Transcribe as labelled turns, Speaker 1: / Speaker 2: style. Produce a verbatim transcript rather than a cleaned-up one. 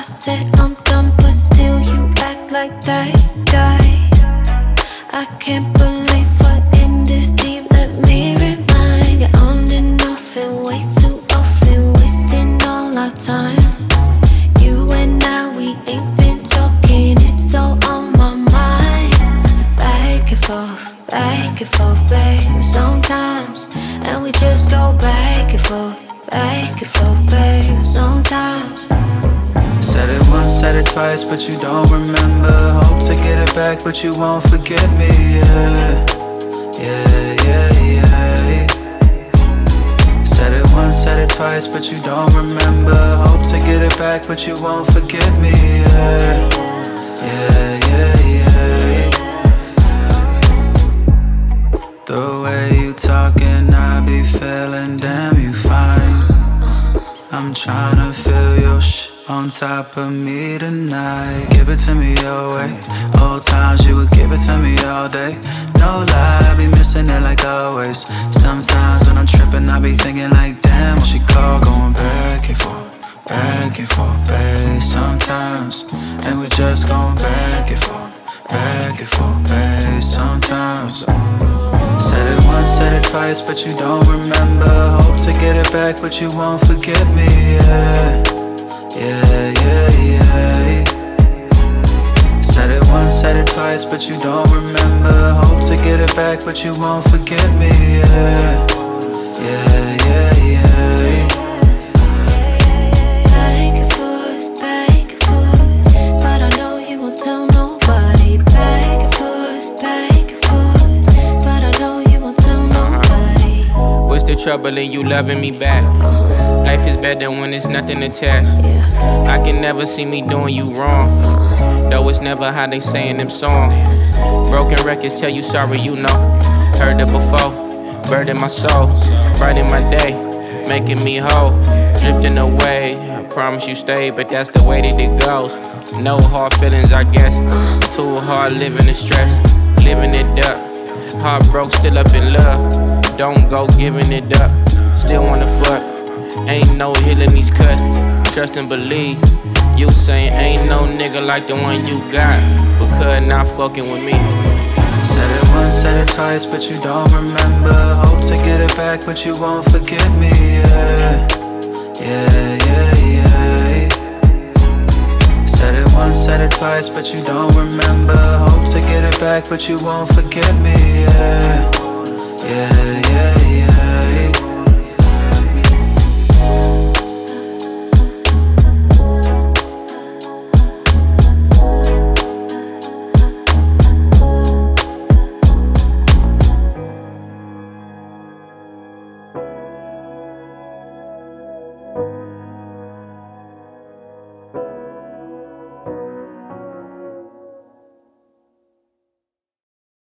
Speaker 1: said I'm done, but still you act like that guy. I can't believe we're in this deep. Let me remind you, on and off and way too often, wasting all our time. You and I, we ain't been talking, it's all on my mind. Back and forth, back and forth, babe, sometimes. And we just go back and forth, back and forth, babe, sometimes.
Speaker 2: Said it once, said it twice, but you don't remember. Hope to get it back, but you won't forget me, yeah. Yeah, yeah, yeah. Said it once, said it twice, but you don't remember. Hope to get it back, but you won't forget me, yeah. Yeah, yeah, yeah. The way you talking, I be feeling damn you fine. I'm tryna feel your shit on top of me tonight. Give it to me your way. Old times you would give it to me all day. No lie, I be missing it like always. Sometimes when I'm tripping, I be thinking like, damn, what she call, going back and forth, back and forth, babe. Sometimes, and we just going back and forth, back and forth, babe. Sometimes. Said it once, said it twice, but you don't remember. Hope to get it back, but you won't forget me, yeah. Yeah, yeah, yeah. Said it once, said it twice, but you don't remember. Hope to get it back, but you won't forget me, yeah. Yeah, yeah, yeah.
Speaker 1: Back and forth, back and forth, but I know you won't tell nobody. Back and forth, back and forth, but I know you won't tell nobody.
Speaker 3: What's the trouble in you loving me back? Life is better when there's nothing attached. I can never see me doing you wrong, though it's never how they say in them songs. Broken records tell you sorry, you know. Heard it before, burden my soul, brighten my day, making me whole. Drifting away, I promise you stay, but that's the way that it goes. No hard feelings, I guess. Too hard living the stress, living it up. Heartbroke, still up in love. Don't go giving it up. Still wanna fuck. Ain't no healing these cuts. Trust and believe. You saying ain't no nigga like the one you got, because not fucking with me.
Speaker 2: Said it once, said it twice, but you don't remember. Hope to get it back, but you won't forget me, yeah. Yeah, yeah, yeah. Said it once, said it twice, but you don't remember. Hope to get it back, but you won't forget me, yeah. Yeah, yeah, yeah.